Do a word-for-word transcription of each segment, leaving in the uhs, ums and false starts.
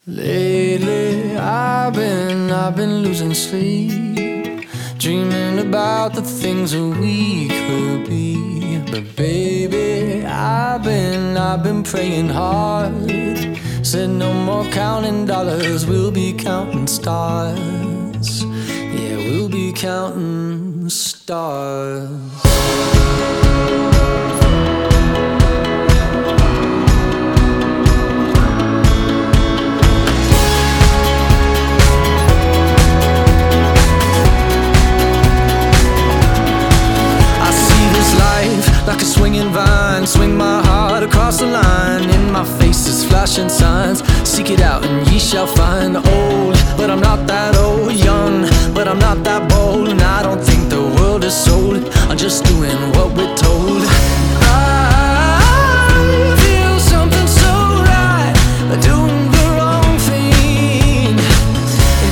Lately, I've been, I've been losing sleep, dreaming about the things that we could be. But baby, I've been, I've been praying hard. Said no more counting dollars, we'll be counting stars. Yeah, we'll be counting stars. Like a swinging vine, swing my heart across the line. In my face is flashing signs. Seek it out and ye shall find. Old, but I'm not that old. Young, but I'm not that bold. And I don't think the world is sold. I'm just doing what we're told. I feel something so right, doing the wrong thing. And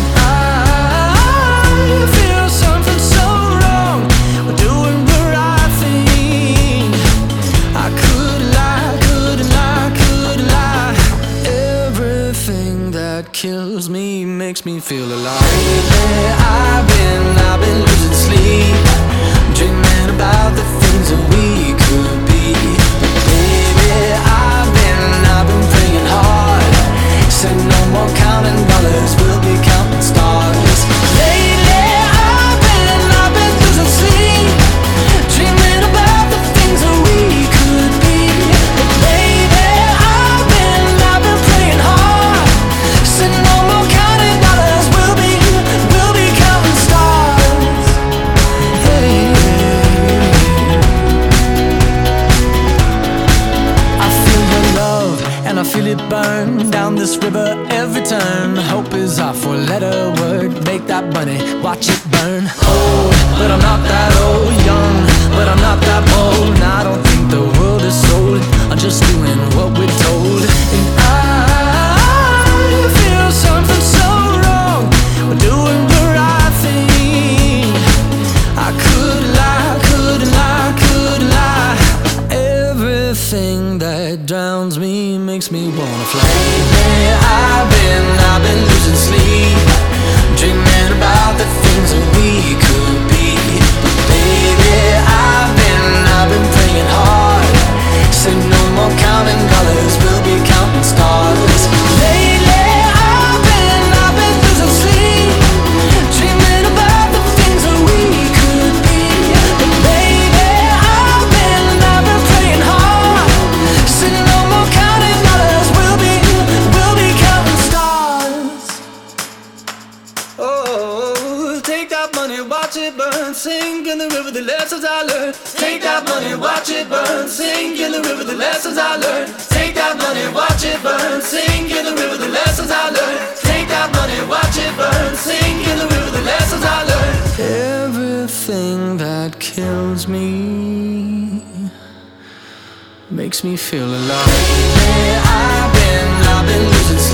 I feel something so wrong, doing the right thing. I could lie, couldn't lie, couldn't lie. Everything that kills me makes me feel alive. Lately, I've been, I've been losing sleep, dreaming about the things that we could be. But baby, I've been, I've been praying hard. Said no more counting dollars, we'll be counting stars. Lately, I've been, I've been losing sleep, dreaming about the things that we could be. But baby, I've been, I've been praying hard. Said no more counting dollars, we'll be, we'll be counting stars. Hey. I feel your love and I feel it burn down this river every turn. Hope is our four-letter word. Make that money, watch it burn. Old, but I'm not that old. Young, but I'm not that bold. And I don't think the world is sold. I'm just doing what we're told. And I feel something so wrong, we're doing the right thing. I could lie, couldn't lie, couldn't lie. Everything that drowns me makes me wanna fly. Lately, I've been, I've been losing sleep, dreaming about the things that we could be. But baby, I've been, I've been praying hard. Said no more counting dollars, we'll be counting stars. Lately, I've been, I've been losing sleep, dreaming about the things that we could be. But baby, I've been, I've been praying hard. Said no more counting dollars, we'll be, we'll be counting stars. Oh, take that money, watch it burn, sink in the river, the lessons I learned. Take that money, watch it burn, sink in the river, the lessons I learned. Take that money, watch it burn, sink in the river, the lessons I learned. Take that money, watch it burn, sink in the river, the lessons I learned. Everything that kills me makes me feel alive. Lately, I've been, I've been losing